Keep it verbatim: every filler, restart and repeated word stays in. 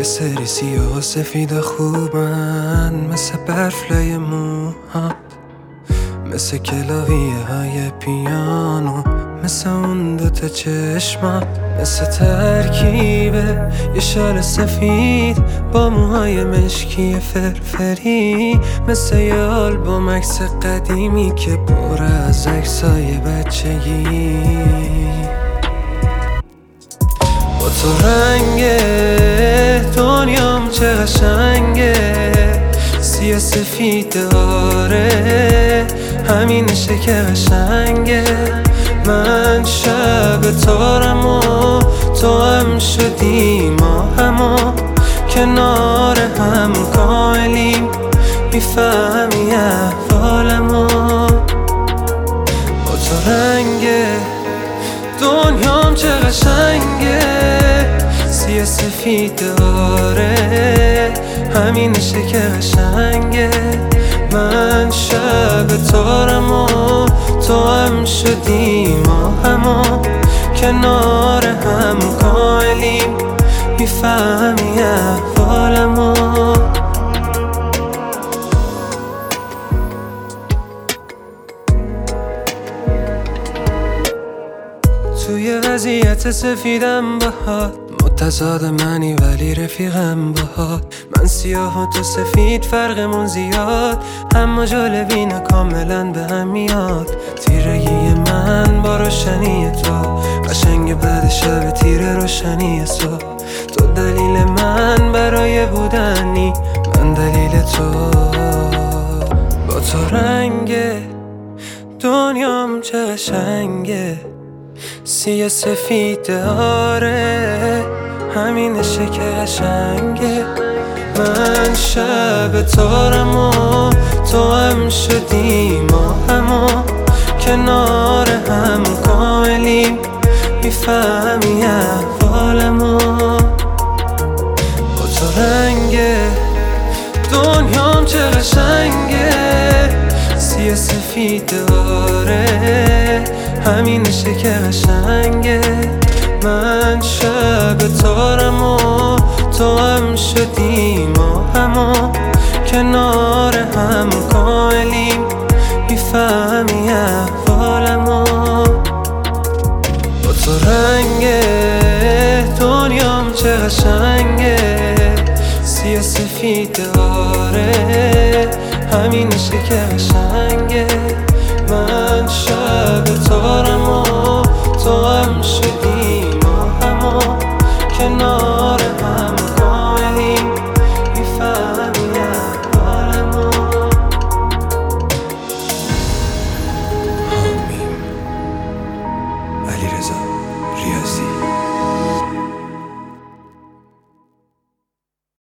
یه سری سیاه و سفید خوبن، مثل برفلای موهات، مثل کلاویه های پیانو، مثل اون دوتا چشمات، مثل ترکیبه یه شال سفید با موهای مشکی فرفری، مثل یه آلبوم عکس قدیمی که پر از عکسای بچگی. با تو رنگ دنیام چه قشنگه، سیاه سفید داره همینشه که قشنگه. من شب تارم و تو هم شدی، ما همو کنار هم کاملیم، میفهمی احوالمو. با تو رنگ دنیام چه قشنگه، سیاه سفید داره همینشه که قشنگه. من شب تارم و تو هم شدی، ما همو کنار هم کاملیم، میفهمی احوالمو. توی وضعیت سفیدم باهات، متضاد منی ولی رفیقم باهات. من سیاه و تو سفید فرقمون زیاد، اما جالبینه کاملا به هم میاد. تیرگی من با روشنی تو، قشنگ بعد شب تیره روشنی صبح. تو دلیل من برای بودنی، من دلیل تو. با تو رنگ دنیام چه قشنگه، سیاه سفید داره همینشه که قشنگه. من شب تارم و تو هم شدی، ما همو کنار هم کاملیم، میفهمی احوالمو. با تو رنگ دنیام چه قشنگه، سیاه سفید داره همینشه که قشنگه. من شب تارم و تو هم شدی، ما همو کنار هم کاملیم، میفهمی احوالمو. با تو رنگ دنیام چه قشنگه، سیاه سفید داره همینشه که قشنگه. من شب تارم و